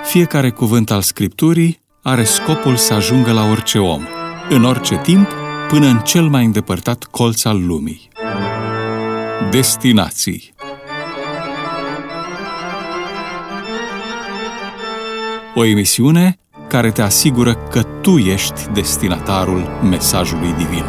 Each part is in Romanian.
Fiecare cuvânt al Scripturii are scopul să ajungă la orice om, în orice timp, până în cel mai îndepărtat colț al lumii. Destinații. O emisiune care te asigură că tu ești destinatarul mesajului divin.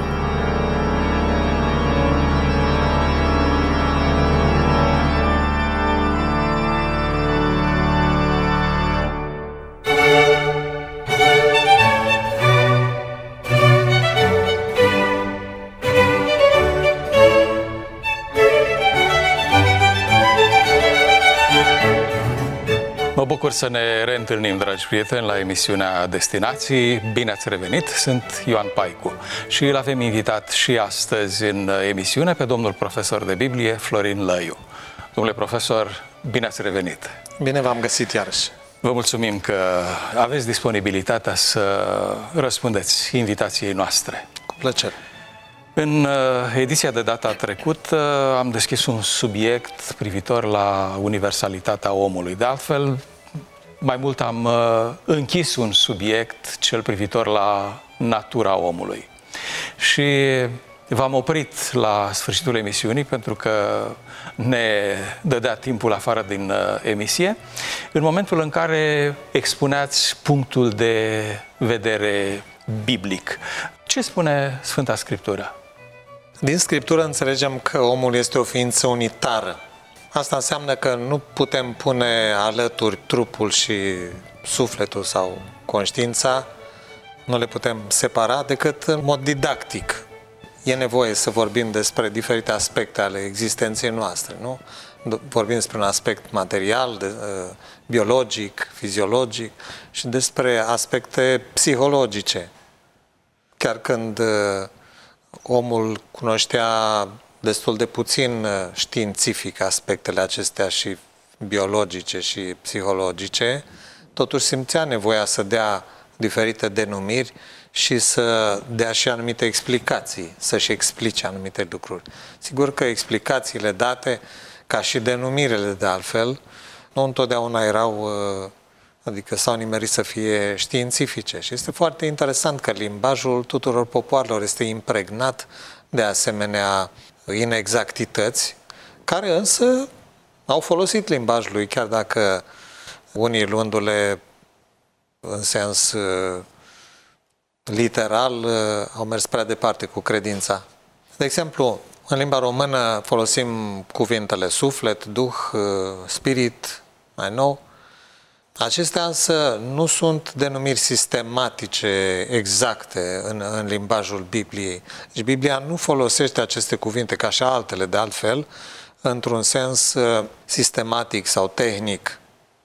Mă bucur să ne reîntâlnim, dragi prieteni, la emisiunea Destinații. Bine ați revenit! Sunt Ioan Paicu și îl avem invitat și astăzi în emisiune pe domnul profesor de Biblie, Florin Lăiu. Domnule profesor, bine ați revenit! Bine v-am găsit iarăși! Vă mulțumim că aveți disponibilitatea să răspundeți invitației noastre. Cu plăcere! În ediția de data trecută am deschis un subiect privitor la universalitatea omului. De altfel, mai mult am închis un subiect, cel privitor la natura omului. Și v-am oprit la sfârșitul emisiunii pentru că ne dădea timpul afară din emisie, în momentul în care expuneați punctul de vedere biblic. Ce spune Sfânta Scriptură? Din Scriptură înțelegem că omul este o ființă unitară. Asta înseamnă că nu putem pune alături trupul și sufletul sau conștiința, nu le putem separa decât în mod didactic. E nevoie să vorbim despre diferite aspecte ale existenței noastre, nu? Vorbim despre un aspect material, biologic, fiziologic și despre aspecte psihologice. Chiar când omul cunoștea destul de puțin științific aspectele acestea și biologice și psihologice, totuși simțea nevoia să dea diferite denumiri și să dea și anumite explicații, să-și explice anumite lucruri. Sigur că explicațiile date, ca și denumirile de altfel, nu întotdeauna erau, adică s-au nimerit să fie științifice. Și este foarte interesant că limbajul tuturor popoarelor este impregnat de asemenea inexactități, care însă au folosit limbajul lui, chiar dacă unii luându-le în sens literal au mers prea departe cu credința. De exemplu, în limba română folosim cuvintele suflet, duh, spirit, mai nou. Acestea însă nu sunt denumiri sistematice exacte în limbajul Bibliei. Deci Biblia nu folosește aceste cuvinte, ca și altele de altfel, într-un sens sistematic sau tehnic.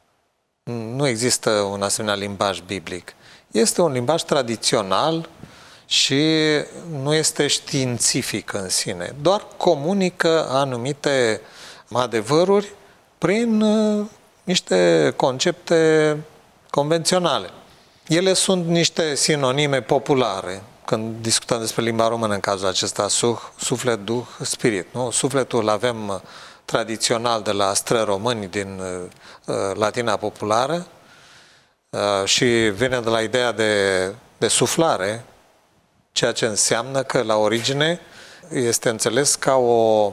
Nu există un asemenea limbaj biblic. Este un limbaj tradițional și nu este științific în sine. Doar comunică anumite adevăruri prin niște concepte convenționale. Ele sunt niște sinonime populare. Când discutăm despre limba română, în cazul acesta, suflet, duh, spirit. Nu? Sufletul îl avem tradițional de la străromâni din latina populară și vine de la ideea de suflare, ceea ce înseamnă că la origine este înțeles ca o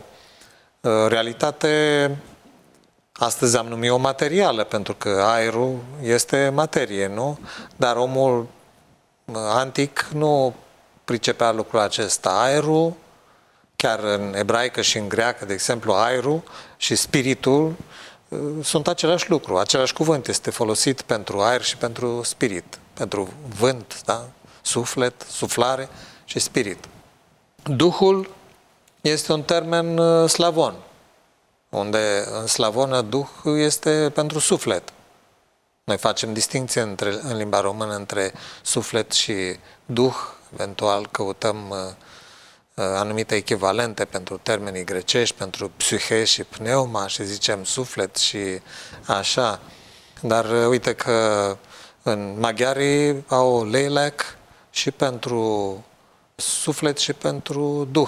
realitate, astăzi am numit-o materială, pentru că aerul este materie, nu? Dar omul antic nu pricepea lucrul acesta. Aerul, chiar în ebraică și în greacă, de exemplu, aerul și spiritul sunt același lucru. Același cuvânt este folosit pentru aer și pentru spirit, pentru vânt, da? Suflet, suflare și spirit. Duhul este un termen slavon, unde în slavonă duh este pentru suflet. Noi facem distinție în limba română între suflet și duh, eventual căutăm anumite echivalente pentru termenii grecești, pentru psihe și pneuma și zicem suflet și așa. Dar uite că în maghiarii au lélek și pentru suflet și pentru duh.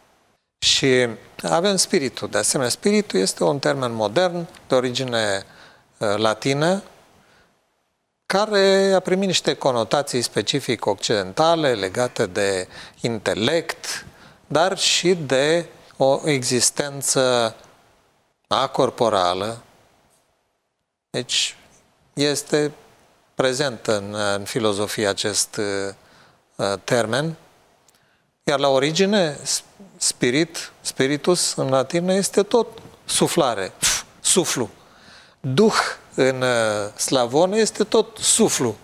Și avem spiritul. De asemenea, spiritul este un termen modern de origine latină care a primit niște conotații specific occidentale legate de intelect, dar și de o existență acorporală. Deci este prezent în filozofie acest termen, iar la origine spiritus în latină este tot suflare, suflu. Duh în slavonă este tot suflu.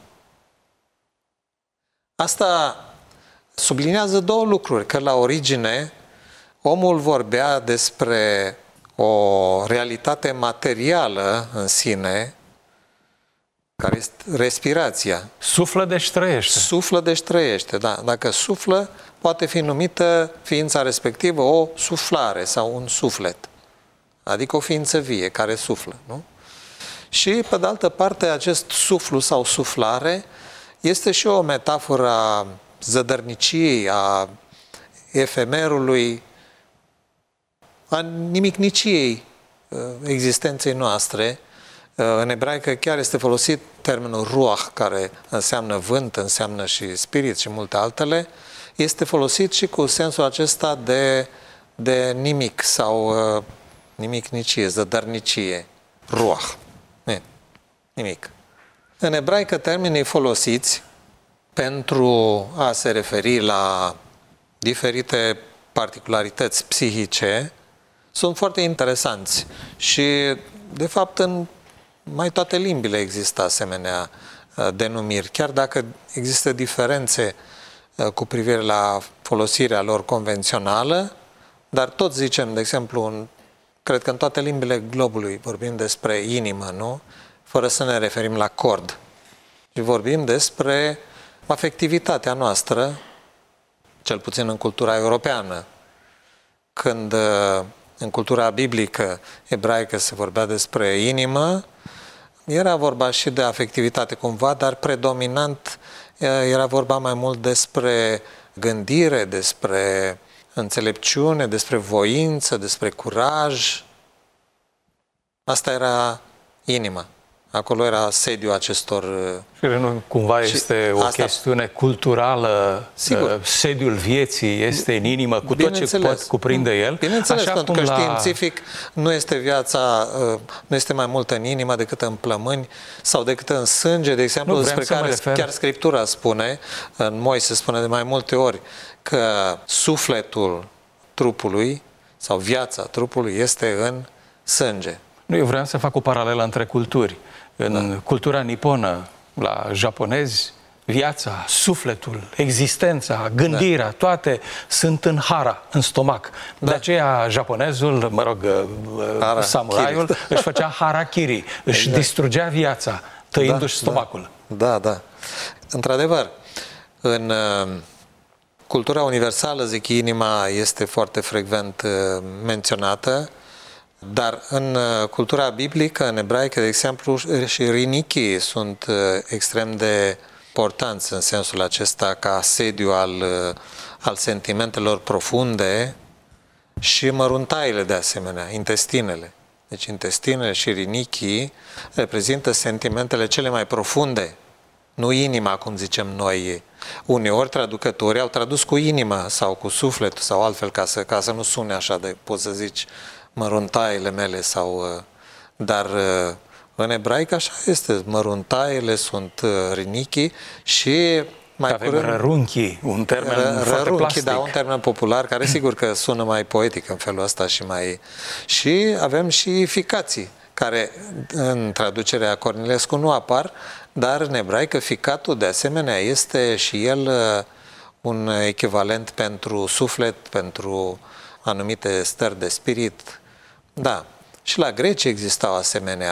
Asta subliniază două lucruri, că la origine omul vorbea despre o realitate materială în sine, care este respirația. Suflă deci trăiește. Suflă deci trăiește, da. Dacă suflă, poate fi numită ființa respectivă o suflare sau un suflet. Adică o ființă vie care suflă, nu? Și, pe de altă parte, acest suflu sau suflare este și o metaforă a zădărniciei, a efemerului, a nimicniciei existenței noastre. În ebraică chiar este folosit termenul ruach, care înseamnă vânt, înseamnă și spirit și multe altele. Este folosit și cu sensul acesta de nimic sau nimicnicie, zădărnicie, ruach. Nimic. În ebraică termenii folosiți pentru a se referi la diferite particularități psihice sunt foarte interesanți și, de fapt, în mai toate limbile există asemenea denumiri, chiar dacă există diferențe cu privire la folosirea lor convențională, dar tot zicem, de exemplu, cred că în toate limbile globului vorbim despre inimă, nu? Fără să ne referim la cord. Și vorbim despre afectivitatea noastră, cel puțin în cultura europeană. Când în cultura biblică ebraică se vorbea despre inimă, era vorba și de afectivitate cumva, dar predominant era vorba mai mult despre gândire, despre înțelepciune, despre voință, despre curaj. Asta era inima. Acolo era sediul acestor... Și nu cumva este o chestiune culturală, sigur. Sediul vieții este în inimă, cu tot ce pot cuprinde el. Bineînțeles, pentru că științific nu este viața, nu este mai mult în inimă decât în plămâni sau decât în sânge, de exemplu, despre care chiar Scriptura spune, în Moise spune de mai multe ori, că sufletul trupului sau viața trupului este în sânge. Nu, eu vreau să fac o paralelă între culturi. În cultura niponă, la japonezi, viața, sufletul, existența, gândirea, toate sunt în hara, în stomac. De aceea japonezul, samuraiul, își făcea harakiri, își distrugea viața, tăindu-și stomacul. Da. Într-adevăr, în cultura universală, zic, inima este foarte frecvent menționată, dar în cultura biblică, în ebraică, de exemplu, și rinichii sunt extrem de importanți în sensul acesta ca sediu al sentimentelor profunde și măruntaiele de asemenea, intestinele. Deci intestinele și rinichii reprezintă sentimentele cele mai profunde, nu inima, cum zicem noi. Uneori traducătorii au tradus cu inima sau cu sufletul sau altfel ca să nu sune așa de, poți să zici, măruntaiele mele sau... Dar în ebraică așa este, măruntaiele sunt rinichii și mai avem rărunchii, un termen foarte plastic. Da, un termen popular care sigur că sună mai poetic în felul ăsta și mai... Și avem și ficații, care în traducerea Cornilescu nu apar, dar în ebraică ficatul de asemenea este și el un echivalent pentru suflet, pentru anumite stări de spirit. Da. Și la greci existau asemenea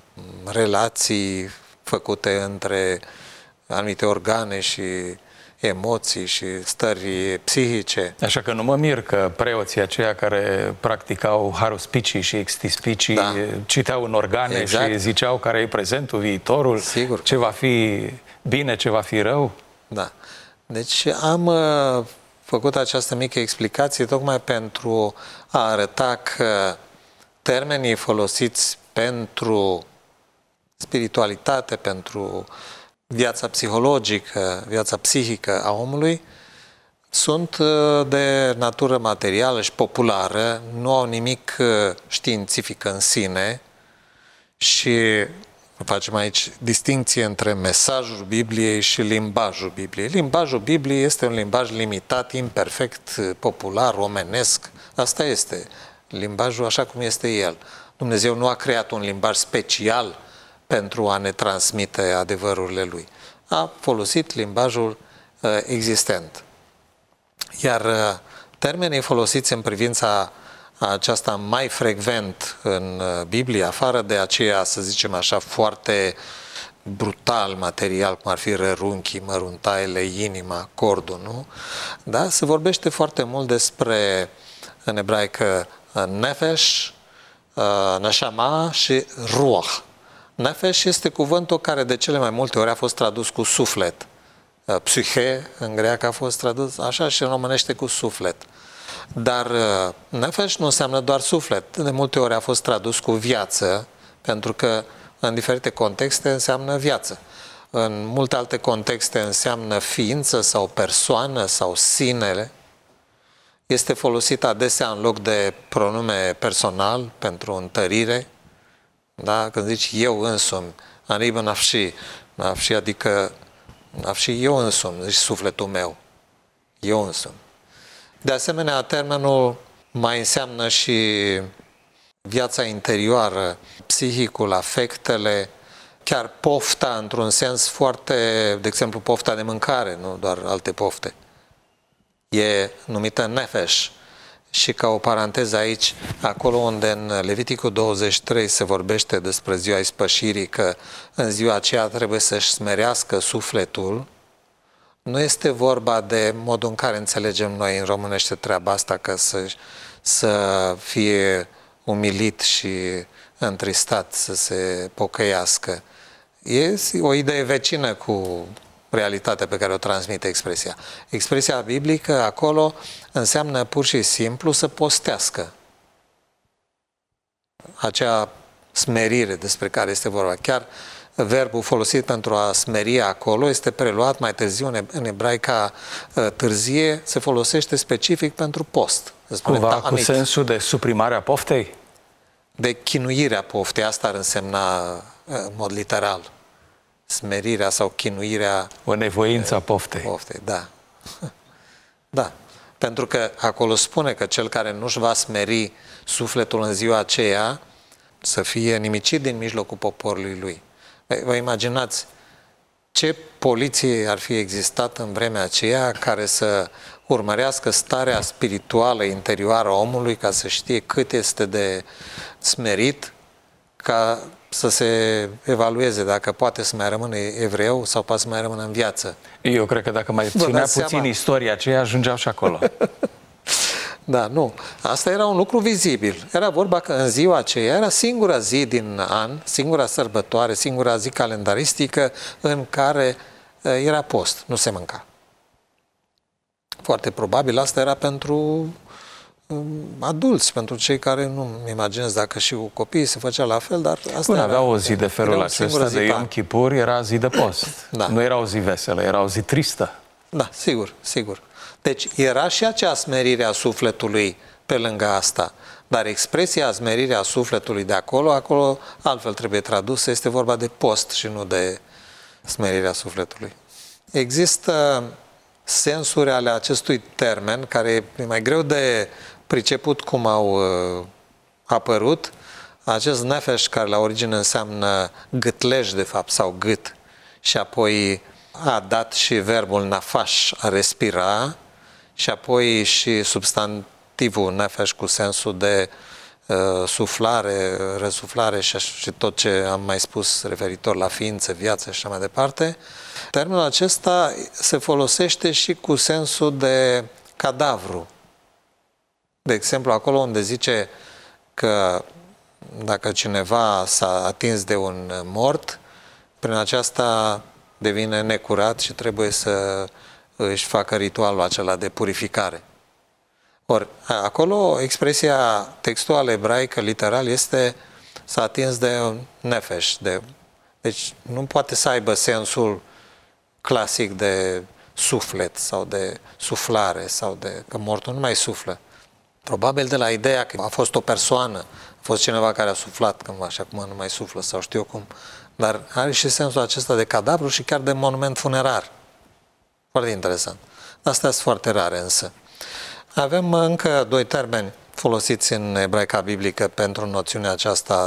relații făcute între anumite organe și emoții și stări psihice. Așa că nu mă mir că preoții aceia care practicau haruspicii și extispicii citeau în organe și ziceau care e prezentul, viitorul, sigur, ce va fi bine, ce va fi rău. Da. Deci am făcut această mică explicație tocmai pentru a arăta că termenii folosiți pentru spiritualitate, pentru viața psihologică, viața psihică a omului, sunt de natură materială și populară, nu au nimic științific în sine și facem aici distincție între mesajul Bibliei și limbajul Bibliei. Limbajul Bibliei este un limbaj limitat, imperfect, popular, omenesc. Asta este limbajul așa cum este el. Dumnezeu nu a creat un limbaj special pentru a ne transmite adevărurile Lui. A folosit limbajul existent. Iar termenii folosiți în privința aceasta mai frecvent în Biblie, afară de aceea, să zicem așa, foarte brutal material, cum ar fi rărunchii, măruntaiele, inima, cordul, nu? Da? Se vorbește foarte mult despre, în ebraică, nefesh, neshama și ruach. Nefesh este cuvântul care de cele mai multe ori a fost tradus cu suflet. Psyche, în greacă, a fost tradus așa și în românește cu suflet. Dar nefesh nu înseamnă doar suflet. De multe ori a fost tradus cu viață, pentru că în diferite contexte înseamnă viață. În multe alte contexte înseamnă ființă sau persoană sau sinele. Este folosit adesea în loc de pronume personal pentru întărire. Da? Când zici eu însumi, anibă nafshi, nafshi adică nafshi eu însumi, zici sufletul meu, eu însumi. De asemenea, termenul mai înseamnă și viața interioară, psihicul, afectele, chiar pofta într-un sens foarte, de exemplu, pofta de mâncare, nu doar alte pofte. E numită nefesh. Și ca o paranteză aici, acolo unde în Leviticul 23 se vorbește despre ziua ispășirii, că în ziua aceea trebuie să-și smerească sufletul, nu este vorba de modul în care înțelegem noi în românește treaba asta, că să fie umilit și întristat, să se pocăiască. E o idee vecină cu realitatea pe care o transmite expresia. Expresia biblică acolo înseamnă pur și simplu să postească. Acea smerire despre care este vorba. Chiar verbul folosit pentru a smeri acolo este preluat mai târziu în ebraica târzie, se folosește specific pentru post. Cumva cu sensul de suprimarea poftei? De chinuirea poftei, asta ar însemna în mod literal. Smerirea sau chinuirea... O nevoință a poftei. Da. Da. Pentru că acolo spune că cel care nu-și va smeri sufletul în ziua aceea să fie nimicit din mijlocul poporului lui. Vă imaginați ce poliție ar fi existat în vremea aceea care să urmărească starea spirituală interioară a omului ca să știe cât este de smerit, ca să se evalueze dacă poate să mai rămână evreu sau poate să mai rămână în viață. Eu cred că dacă mai ținea puțin istoria aceea, ajungeau și acolo. Da, nu. Asta era un lucru vizibil. Era vorba că în ziua aceea era singura zi din an, singura sărbătoare, singura zi calendaristică în care era post, nu se mânca. Foarte probabil asta era pentru adulți, pentru cei care nu-mi imaginez dacă și cu copiii se făcea la fel, dar asta era, avea o zi de felul acesta de Yom Kippur, era zi de post. Da. Nu era o zi veselă, era o zi tristă. Da, sigur, sigur. Deci era și acea smerire a sufletului pe lângă asta, dar expresia smerirea sufletului de acolo altfel trebuie tradusă, este vorba de post și nu de smerirea sufletului. Există sensuri ale acestui termen care e mai greu de priceput cum au apărut. Acest nefesh, care la origine înseamnă gâtlej de fapt sau gât, și apoi a dat și verbul nafash, a respira, și apoi și substantivul nefesh cu sensul de suflare, răsuflare și tot ce am mai spus referitor la ființă, viață și așa mai departe. Termenul acesta se folosește și cu sensul de cadavru. De exemplu, acolo unde zice că dacă cineva s-a atins de un mort, prin aceasta devine necurat și trebuie să își facă ritualul acela de purificare. Ori, acolo expresia textuală ebraică, literal, este s-a atins de un nefesh. Deci nu poate să aibă sensul clasic de suflet sau de suflare sau că mortul nu mai suflă. Probabil de la ideea că a fost o persoană, a fost cineva care a suflat cândva și acum nu mai suflă sau știu eu cum, dar are și sensul acesta de cadavru și chiar de monument funerar. Foarte interesant. Astea sunt foarte rare însă. Avem încă 2 termeni folosiți în ebraica biblică pentru noțiunea aceasta,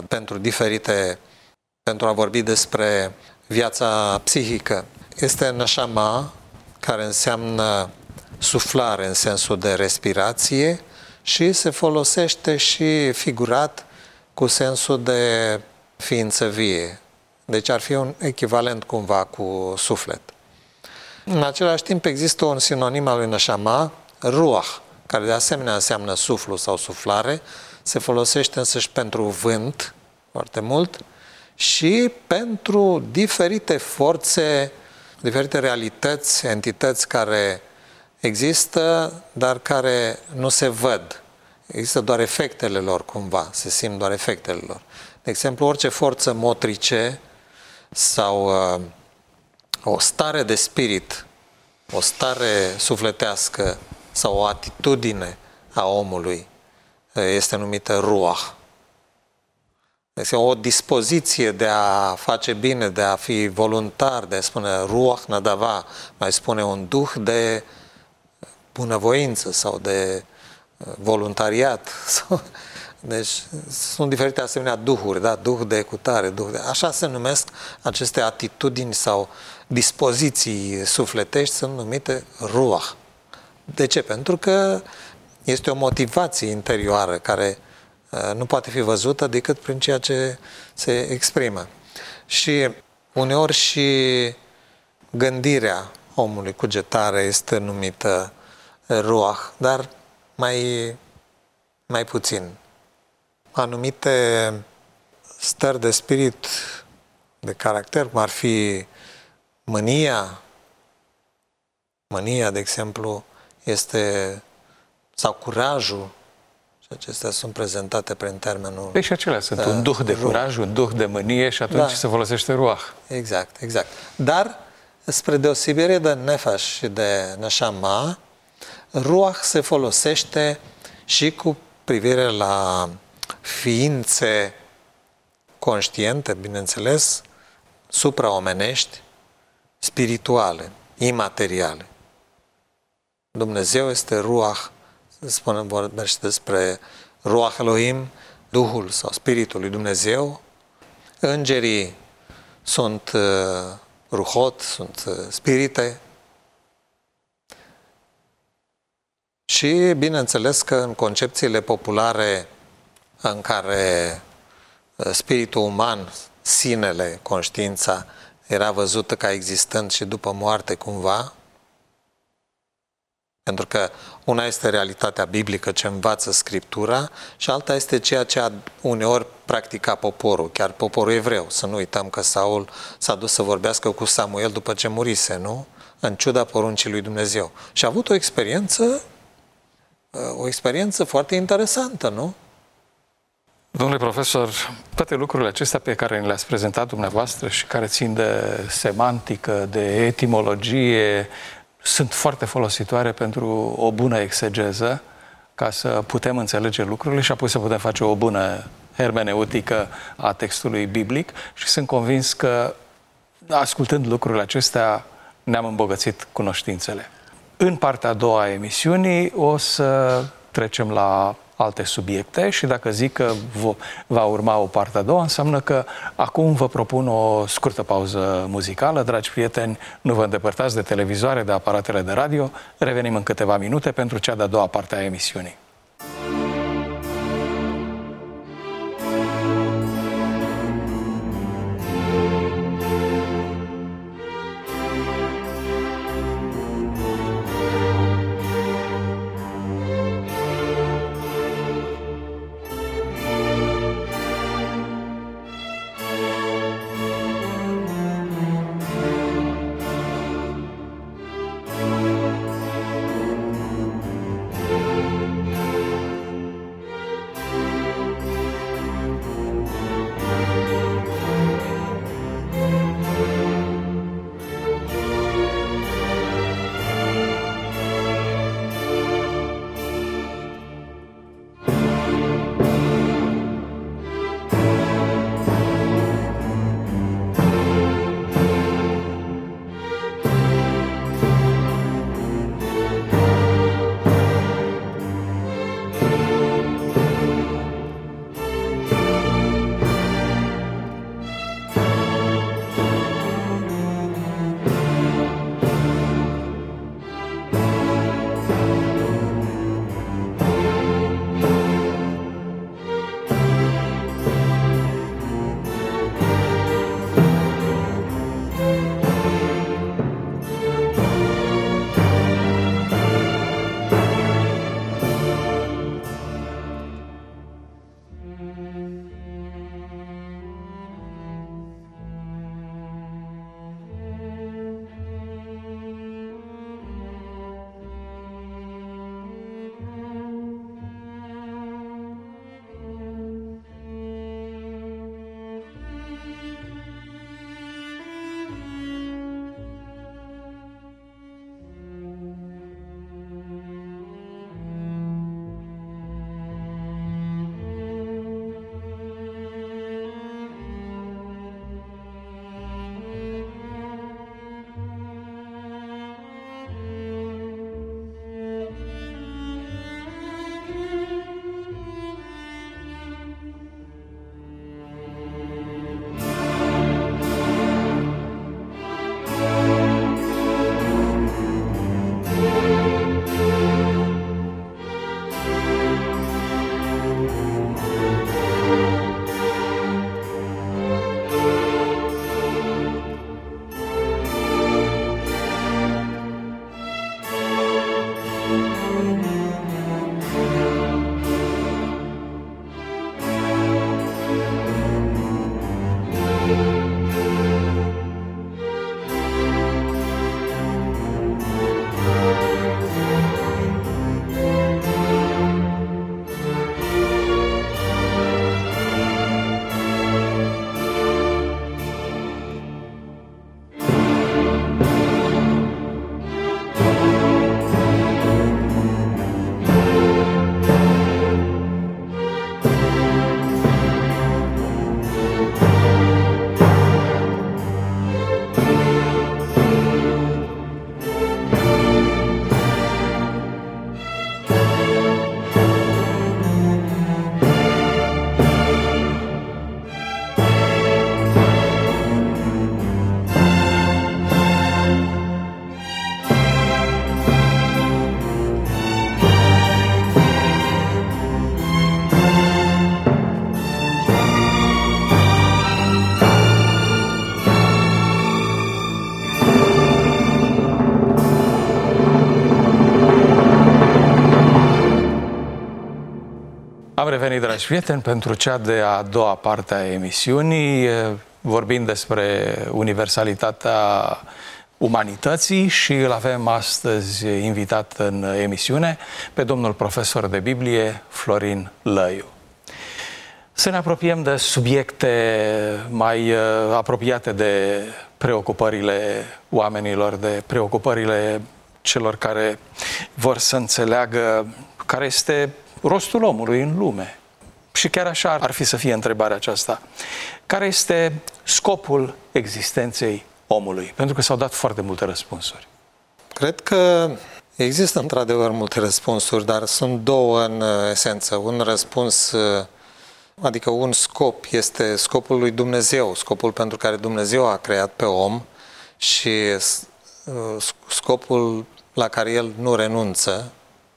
pentru a vorbi despre viața psihică. Este neshama, care înseamnă suflare în sensul de respirație și se folosește și figurat cu sensul de ființă vie. Deci ar fi un echivalent cumva cu suflet. În același timp există un sinonim al lui neshama, ruach, care de asemenea înseamnă suflu sau suflare, se folosește însăși pentru vânt foarte mult și pentru diferite forțe, diferite realități, entități care există, dar care nu se văd. Există doar efectele lor cumva, se simt doar efectele lor. De exemplu, orice forță motrice sau o stare de spirit, o stare sufletească sau o atitudine a omului este numită ruach. Este o dispoziție de a face bine, de a fi voluntar, de a spune ruach nadava, mai spune un duh de bunăvoință sau de voluntariat. Deci sunt diferite asemenea duhuri, da? Duh de ecutare, așa se numesc aceste atitudini sau dispoziții sufletești, sunt numite ruach. De ce? Pentru că este o motivație interioară care nu poate fi văzută decât prin ceea ce se exprimă. Și uneori și gândirea omului, cugetarea, este numită ruach, dar mai puțin. Anumite stări de spirit, de caracter, cum ar fi mânia, de exemplu, sau curajul, și acestea sunt prezentate prin termenul... Deci acelea sunt un duh de curaj, un duh de mânie și atunci se folosește ruach. Exact. Dar, spre deosebire de nefesh și de neshama, ruach se folosește și cu privire la ființe conștiente, bineînțeles, supraomenești, spirituale, imateriale. Dumnezeu este ruach, vorbește despre ruach Elohim, Duhul sau Spiritul lui Dumnezeu. Îngerii sunt ruhot, sunt spirite. Și bineînțeles că în concepțiile populare în care spiritul uman, sinele, conștiința, era văzută ca existând și după moarte cumva, pentru că una este realitatea biblică ce învață Scriptura și alta este ceea ce a uneori practica poporul, chiar poporul evreu. Să nu uităm că Saul s-a dus să vorbească cu Samuel după ce murise, nu? În ciuda poruncii lui Dumnezeu. Și a avut o experiență foarte interesantă, nu? Domnule profesor, toate lucrurile acestea pe care ni le-ați prezentat dumneavoastră și care țin de semantică, de etimologie, sunt foarte folositoare pentru o bună exegeză, ca să putem înțelege lucrurile și apoi să putem face o bună hermeneutică a textului biblic și sunt convins că, ascultând lucrurile acestea, ne-am îmbogățit cunoștințele. În partea a doua a emisiunii o să trecem la alte subiecte și dacă zic că va urma o parte a doua, înseamnă că acum vă propun o scurtă pauză muzicală. Dragi prieteni, nu vă îndepărtați de televizoare, de aparatele de radio. Revenim în câteva minute pentru cea de-a doua parte a emisiunii. revenit, dragi prieteni, pentru cea de-a doua parte a emisiunii, vorbind despre universalitatea umanității, și îl avem astăzi invitat în emisiune pe domnul profesor de Biblie, Florin Lăiu. Să ne apropiem de subiecte mai apropiate de preocupările oamenilor, de preocupările celor care vor să înțeleagă care este rostul omului în lume. Și chiar așa ar fi să fie întrebarea aceasta. Care este scopul existenței omului? Pentru că s-au dat foarte multe răspunsuri. Cred că există într-adevăr multe răspunsuri, dar sunt două în esență. Un răspuns, adică un scop, este scopul lui Dumnezeu, scopul pentru care Dumnezeu a creat pe om și scopul la care El nu renunță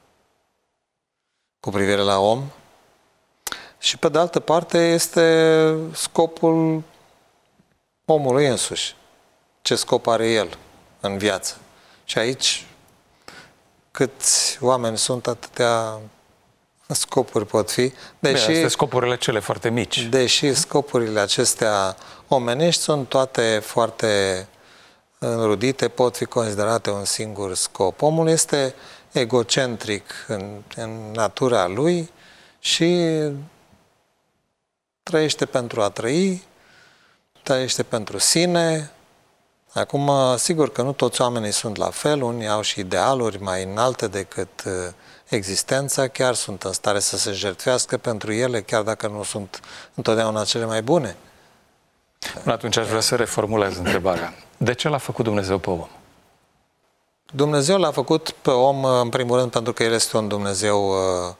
cu privire la om. Și pe de altă parte este scopul omului însuși. Ce scop are el în viață. Și aici, câți oameni sunt, atâtea scopuri pot fi. Deși scopurile cele foarte mici. Deși scopurile acestea omenești sunt toate foarte înrudite, pot fi considerate un singur scop. Omul este egocentric în natura lui și trăiește pentru a trăi, trăiește pentru sine. Acum, sigur că nu toți oamenii sunt la fel, unii au și idealuri mai înalte decât existența, chiar sunt în stare să se jertfească pentru ele, chiar dacă nu sunt întotdeauna cele mai bune. Atunci aș vrea să reformulez întrebarea. De ce l-a făcut Dumnezeu pe om? Dumnezeu l-a făcut pe om, în primul rând, pentru că El este un Dumnezeu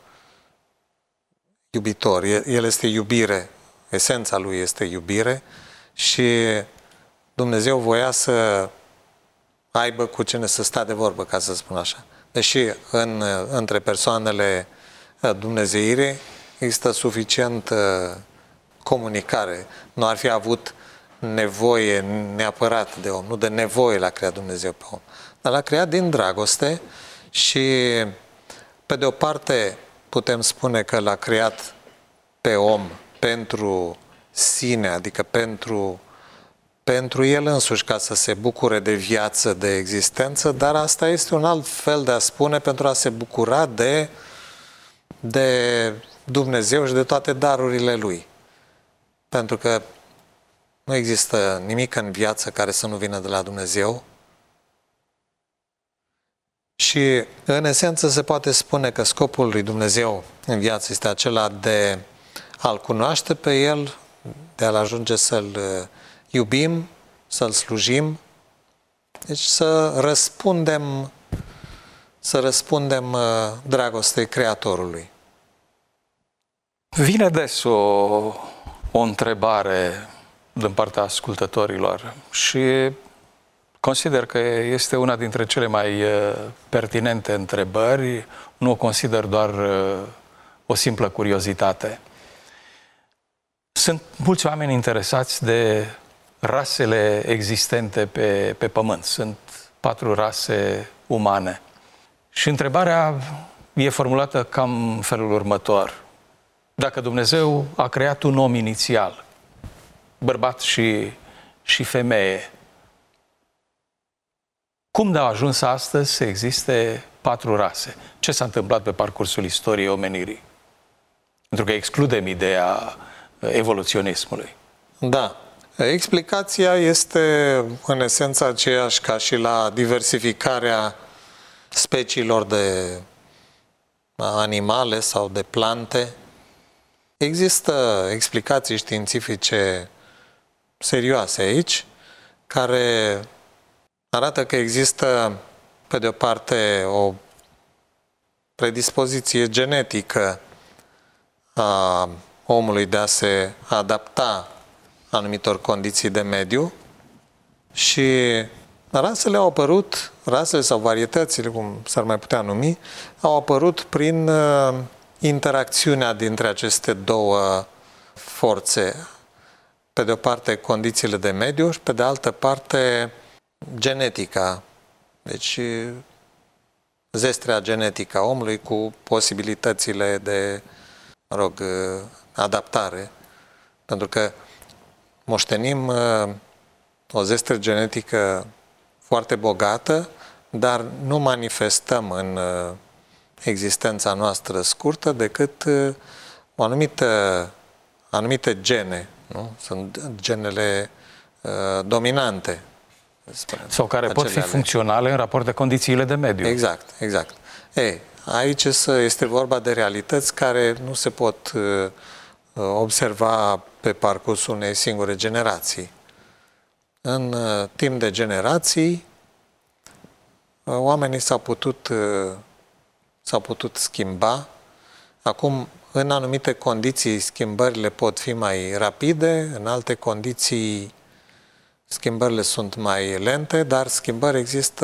iubitor. El este iubire. Esența Lui este iubire și Dumnezeu voia să aibă cu cine să stea de vorbă, ca să spun așa. Deși între persoanele dumnezeirii există suficient comunicare. Nu ar fi avut nevoie neapărat de om, nu de nevoie l-a creat Dumnezeu pe om. Dar l-a creat din dragoste și, pe de o parte, putem spune că l-a creat pe om pentru sine, adică pentru el însuși, ca să se bucure de viață, de existență, dar asta este un alt fel de a spune, pentru a se bucura de Dumnezeu și de toate darurile Lui. Pentru că nu există nimic în viață care să nu vină de la Dumnezeu. Și, în esență, se poate spune că scopul lui Dumnezeu în viață este acela de a-L cunoaște pe El, de a-L ajunge să-L iubim, să-L slujim, deci să răspundem dragostei Creatorului. Vine des o întrebare din partea ascultătorilor și consider că este una dintre cele mai pertinente întrebări, nu o consider doar o simplă curiozitate. Sunt mulți oameni interesați de rasele existente pe Pământ. Sunt 4 rase umane. Și întrebarea e formulată cam în felul următor. Dacă Dumnezeu a creat un om inițial, bărbat și femeie, cum de a ajuns astăzi să existe 4 rase? Ce s-a întâmplat pe parcursul istoriei omenirii? Pentru că excludem ideea evoluționismului. Da. Explicația este în esență aceeași ca și la diversificarea speciilor de animale sau de plante. Există explicații științifice serioase aici, care arată că există, pe de o parte, o predispoziție genetică a omului de a se adapta anumitor condiții de mediu și rasele au apărut, rasele sau varietățile, cum s-ar mai putea numi, au apărut prin interacțiunea dintre aceste două forțe. Pe de o parte, condițiile de mediu și pe de altă parte, genetica. Deci, zestrea genetică a omului cu posibilitățile de adaptare, pentru că moștenim o zestre genetică foarte bogată, dar nu manifestăm în existența noastră scurtă decât o anumite gene, nu? Sunt genele dominante. Sau care pot fi funcționale în raport de condițiile de mediu. Exact, exact. Aici este vorba de realități care nu se pot observa pe parcursul unei singure generații. În timp de generații, oamenii s-au putut schimba. Acum, în anumite condiții, schimbările pot fi mai rapide, în alte condiții, schimbările sunt mai lente, dar schimbări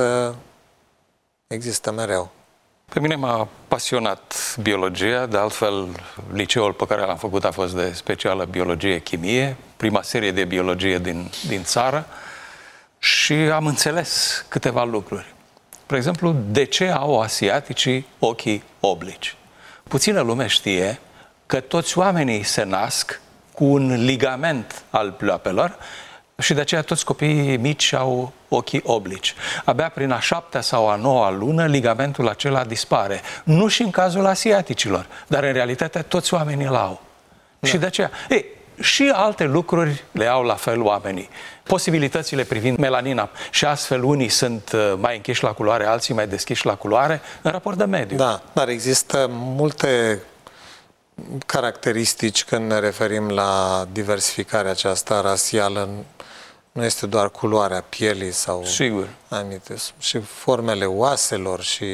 există mereu. Pe mine m-a pasionat biologia, de altfel liceul pe care l-am făcut a fost de specială biologie-chimie, prima serie de biologie din țară, și am înțeles câteva lucruri. Spre exemplu, de ce au asiaticii ochii oblici? Puțină lume știe că toți oamenii se nasc cu un ligament al pleoapelor și de aceea toți copiii mici au ochii oblici. Abia prin a 7-a sau a 9-a lună ligamentul acela dispare. Nu și în cazul asiaticilor, dar în realitate toți oamenii îl au. Da. Și de aceea, și alte lucruri le au la fel oamenii. Posibilitățile privind melanina și astfel unii sunt mai închiși la culoare, alții mai deschiși la culoare în raport de mediu. Da, dar există multe caracteristici când ne referim la diversificarea aceasta rasială. Nu este doar culoarea pielii sau anumite, și formele oaselor și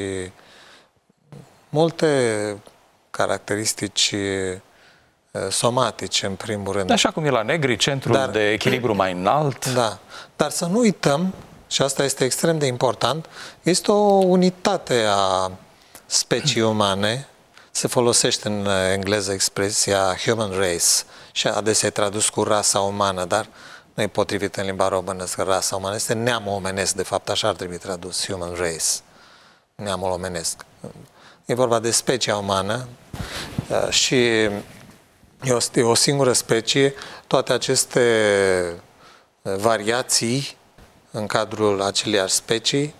multe caracteristici somatice, în primul rând. Așa cum e la negri, centrul de echilibru mai înalt. Da, dar să nu uităm, și asta este extrem de important, este o unitate a speciei umane. Se folosește în engleză expresia human race și adesea e tradus cu rasa umană, dar nu e potrivit în limba română că rasa umană este neamul omenesc, de fapt așa ar trebui tradus, human race, neamul omenesc. E vorba de specia umană și e o singură specie. Toate aceste variații în cadrul aceleiași specii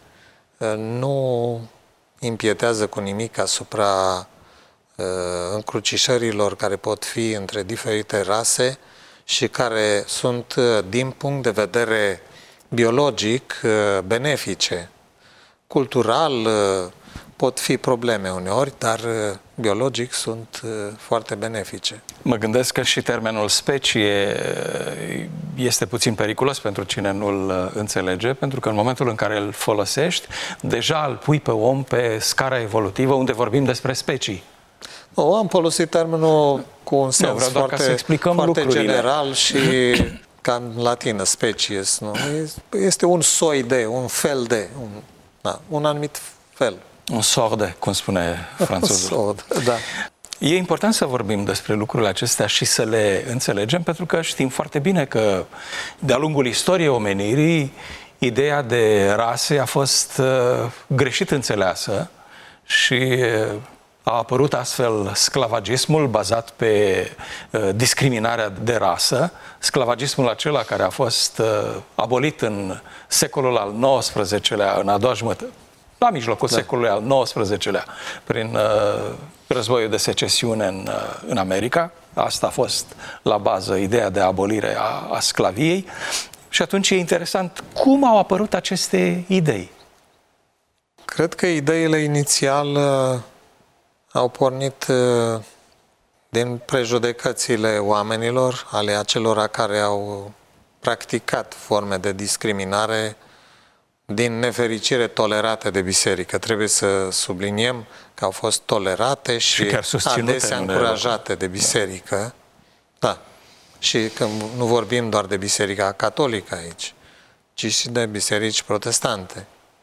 nu impietează cu nimic asupra încrucișărilor care pot fi între diferite rase și care sunt, din punct de vedere biologic, benefice. Cultural pot fi probleme uneori, dar biologic sunt foarte benefice. Mă gândesc că și termenul specie este puțin periculos pentru cine nu-l înțelege, pentru că în momentul în care îl folosești, deja îl pui pe om pe scara evolutivă unde vorbim despre specii. Am folosit termenul cu un sens foarte general și ca în latină, species. Nu? Este un soi de, un fel de, un anumit fel. Un sort de, cum spune franțuzul. Da. E important să vorbim despre lucrurile acestea și să le înțelegem, pentru că știm foarte bine că de-a lungul istoriei omenirii, ideea de rase a fost greșit înțeleasă și a apărut astfel sclavagismul bazat pe discriminarea de rasă, sclavagismul acela care a fost abolit în secolul al XIX-lea, în a doua jumătate, la mijlocul secolului al XIX-lea, prin războiul de secesiune în America. Asta a fost la bază ideea de abolire a sclaviei. Și atunci e interesant cum au apărut aceste idei. Cred că ideile inițial au pornit din prejudecățile oamenilor, ale acelora care au practicat forme de discriminare, din nefericire tolerate de biserică. Trebuie să subliniem că au fost tolerate și adesea încurajate de biserică. Da. Și că nu vorbim doar de biserica catolică aici, ci și de biserici protestante.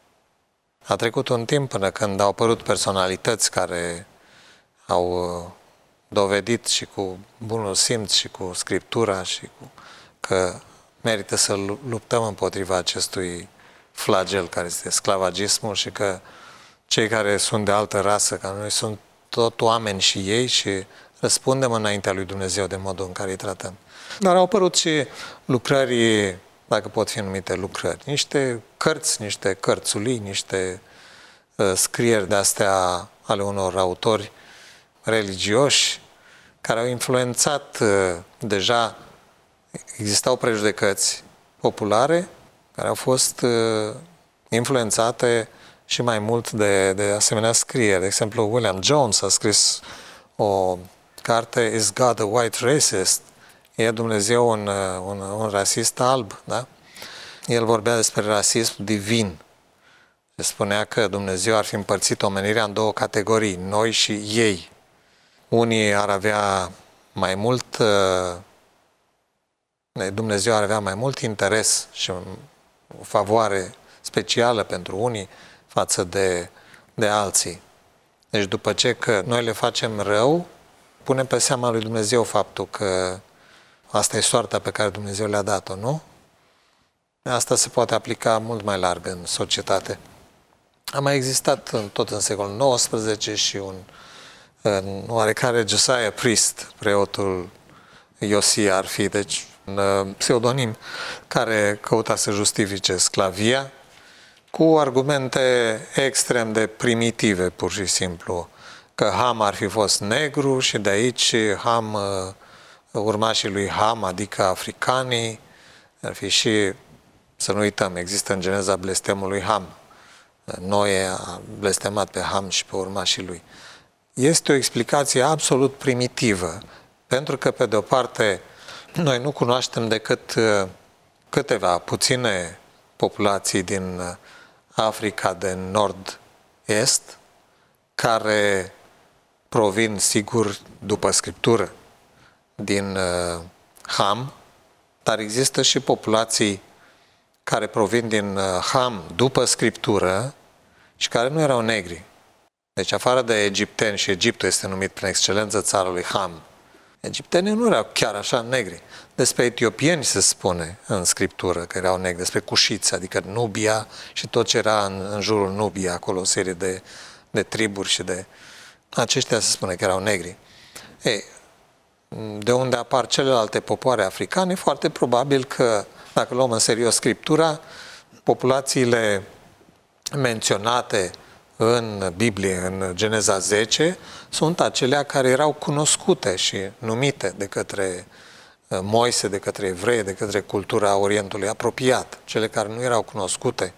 A trecut un timp până când au apărut personalități care au dovedit și cu bunul simț și cu Scriptura că merită să luptăm împotriva acestui flagel care este sclavagismul și că cei care sunt de altă rasă ca noi sunt tot oameni și ei și răspundem înaintea lui Dumnezeu de modul în care îi tratăm. Dar au apărut și lucrări, dacă pot fi numite lucrări, niște cărți, niște cărțulii, niște scrieri de-astea ale unor autori religioși care au influențat deja, existau prejudecăți populare care au fost influențate și mai mult de asemenea scrieri. De exemplu, William Jones a scris o carte, Is God a White Racist? E Dumnezeu un rasist alb, da? El vorbea despre rasism divin. Se spunea că Dumnezeu ar fi împărțit omenirea în două categorii, noi și ei. Unii ar avea mai mult, Dumnezeu ar avea mai mult interes și o favoare specială pentru unii față de alții. Deci după ce că noi le facem rău, punem pe seama lui Dumnezeu faptul că asta e soarta pe care Dumnezeu le-a dat-o, nu? Asta se poate aplica mult mai larg în societate. A mai existat tot în secolul XIX și un oarecare Josiah Priest, preotul Iosia ar fi, deci un pseudonim care căuta să justifice sclavia cu argumente extrem de primitive, pur și simplu, că Ham ar fi fost negru și de aici Ham, urmașii lui Ham, adică africanii, ar fi și, să nu uităm, există în Geneza blestemul lui Ham. Noe a blestemat pe Ham și pe urmașii lui. Este o explicație absolut primitivă, pentru că, pe de o parte, noi nu cunoaștem decât câteva puține populații din Africa de nord-est, care provin, sigur, după Scriptură, din Ham, dar există și populații care provin din Ham după Scriptură și care nu erau negri. Deci, afară de egipteni, și Egiptul este numit prin excelență țara lui Ham, egiptenii nu erau chiar așa negri. Despre etiopieni se spune în Scriptură că erau negri, despre cușiți, adică Nubia și tot ce era în jurul Nubia, acolo o serie de triburi și de... Aceștia se spune că erau negri. Ei, de unde apar celelalte popoare africane, foarte probabil că, dacă luăm în serios Scriptura, populațiile menționate în Biblie, în Geneza 10, sunt acelea care erau cunoscute și numite de către Moise, de către evrei, de către cultura Orientului apropiat. Cele care nu erau cunoscute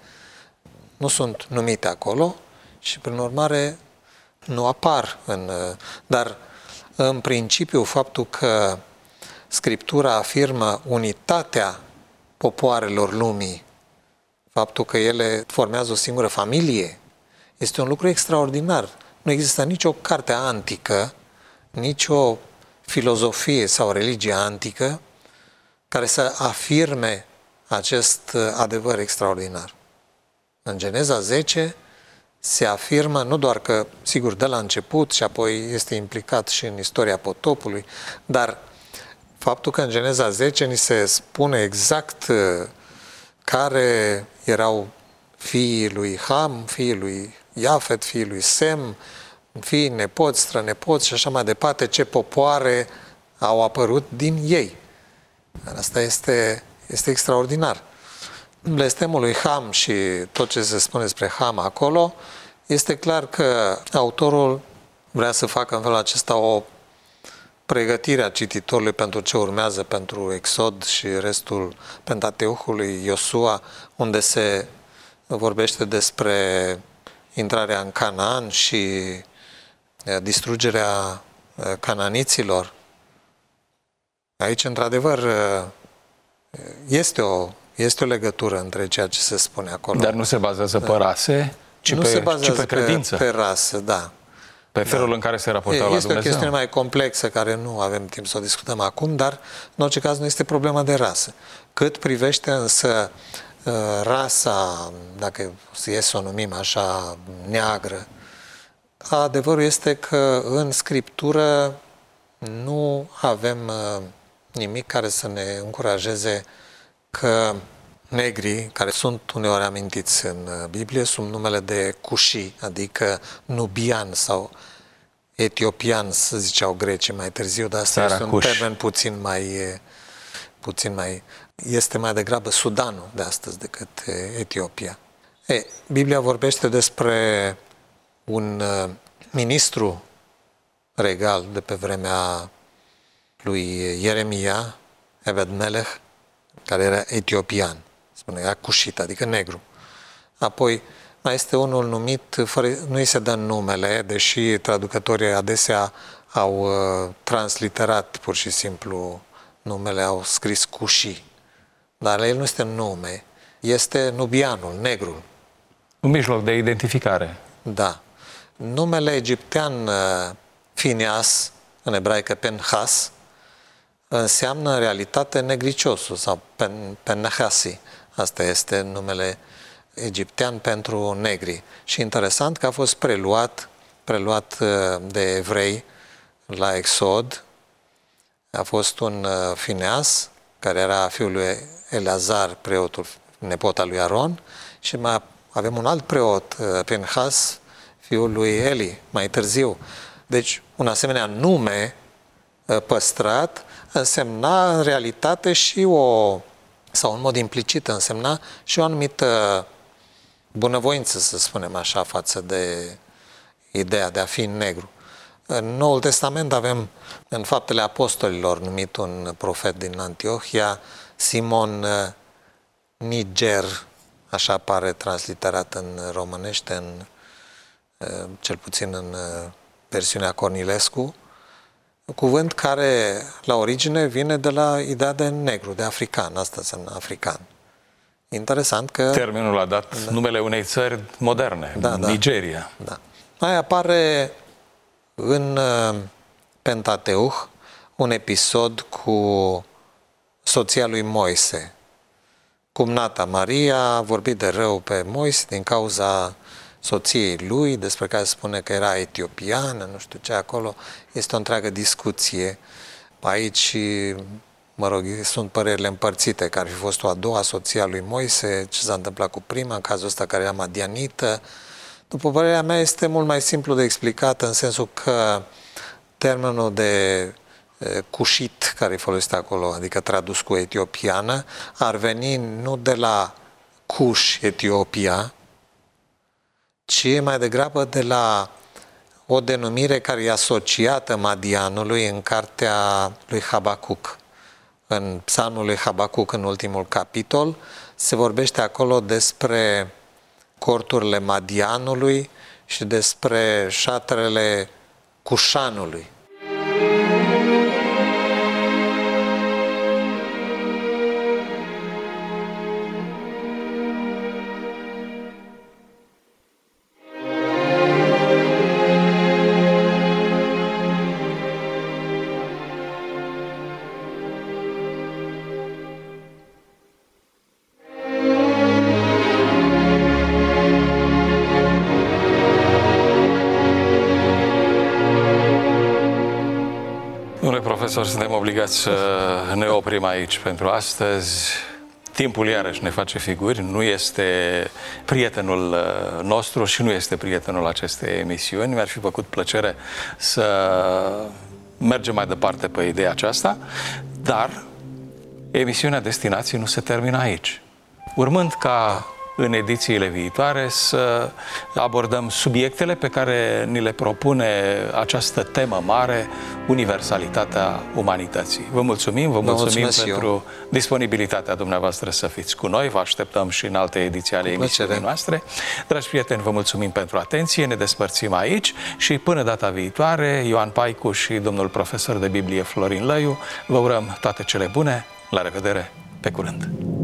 nu sunt numite acolo și, prin urmare, nu apar. Dar, în principiu, faptul că Scriptura afirmă unitatea popoarelor lumii, faptul că ele formează o singură familie, este un lucru extraordinar. Nu există nicio carte antică, nicio filozofie sau religie antică care să afirme acest adevăr extraordinar. În Geneza 10 se afirmă nu doar că, sigur, de la început și apoi este implicat și în istoria potopului, dar faptul că în Geneza 10 ni se spune exact care erau fiii lui Ham, fiii lui Iafet, fiii lui Sem, fii, nepoți, strănepoți și așa mai departe, ce popoare au apărut din ei. Asta este extraordinar. Blestemul lui Ham și tot ce se spune despre Ham acolo, este clar că autorul vrea să facă în felul acesta o pregătire a cititorului pentru ce urmează, pentru Exod și restul Pentateuhului, Iosua, unde se vorbește despre intrarea în Canaan și distrugerea cananiților. Aici, într-adevăr, este o legătură între ceea ce se spune acolo. Dar nu se bazează pe rase, ci pe credință. Pe rasă, da. Pe felul în care se raportau la Dumnezeu. Este o chestiune mai complexă, care nu avem timp să o discutăm acum, dar, în orice caz, nu este problema de rasă. Cât privește însă rasa, dacă e să o numim așa, neagră, adevărul este că în Scriptură nu avem nimic care să ne încurajeze că negrii, care sunt uneori amintiți în Biblie, sunt numele de cuși, adică nubian sau etiopian, să ziceau grecii mai târziu, dar asta este un termen puțin mai... Este mai degrabă Sudanul de astăzi decât Etiopia. Biblia vorbește despre un ministru regal de pe vremea lui Ieremia, Ebed-Melech, care era etiopian, spune, era cușit, adică negru. Apoi mai este unul numit, nu îi se dă numele, deși traducătorii adesea au transliterat pur și simplu numele, au scris Cuși. Dar el nu este nume, este nubianul, negrul. Un mijloc de identificare. Da. Numele egiptean Phineas, în ebraică Penhas, înseamnă în realitate negriciosul sau Penhasi. Asta este numele egiptean pentru negri. Și interesant că a fost preluat de evrei la Exod. A fost un Phineas, care era fiul lui Eleazar, preotul, nepot al lui Aron, și mai avem un alt preot, Pinhas, fiul lui Eli, mai târziu. Deci, un asemenea nume păstrat însemna în realitate și sau în mod implicit însemna și o anumită bunăvoință, să spunem așa, față de ideea de a fi negru. În Noul Testament avem în Faptele Apostolilor numit un profet din Antiohia, Simon Niger, așa apare transliterat în românește, cel puțin în versiunea Cornilescu, cuvânt care la origine vine de la ideea de negru, de african, asta înseamnă african. Interesant că... Termenul a dat numele unei țări moderne, Nigeria. Da. Mai apare în Pentateuch un episod cu soția lui Moise. Cumnata Maria a vorbit de rău pe Moise din cauza soției lui, despre care spune că era etiopiană, nu știu ce acolo. Este o întreagă discuție. Aici, mă rog, sunt părerile împărțite, că ar fi fost o a doua soție a lui Moise, ce s-a întâmplat cu prima, în cazul ăsta care era madianită. După părerea mea, este mult mai simplu de explicat, în sensul că termenul de cușit, care e folosit acolo, adică tradus cu etiopiană, ar veni nu de la Cuș, Etiopia, ci mai degrabă de la o denumire care e asociată Madianului în cartea lui Habacuc. În psalmul lui Habacuc, în ultimul capitol, se vorbește acolo despre corturile Madianului și despre șatrele Cușanului. Suntem obligați să ne oprim aici pentru astăzi. Timpul iarăși ne face figuri, nu este prietenul nostru și nu este prietenul acestei emisiuni. Mi-ar fi făcut plăcere să mergem mai departe pe ideea aceasta, dar emisiunea Destinații nu se termină aici. Urmând ca în edițiile viitoare să abordăm subiectele pe care ni le propune această temă mare, universalitatea umanității. Vă mulțumim pentru disponibilitatea dumneavoastră să fiți cu noi. Vă așteptăm și în alte ediții ale emisiunii noastre. Dragi prieteni, vă mulțumim pentru atenție. Ne despărțim aici și până data viitoare, Ioan Paicu și domnul profesor de Biblie Florin Lăiu vă urăm toate cele bune. La revedere! Pe curând!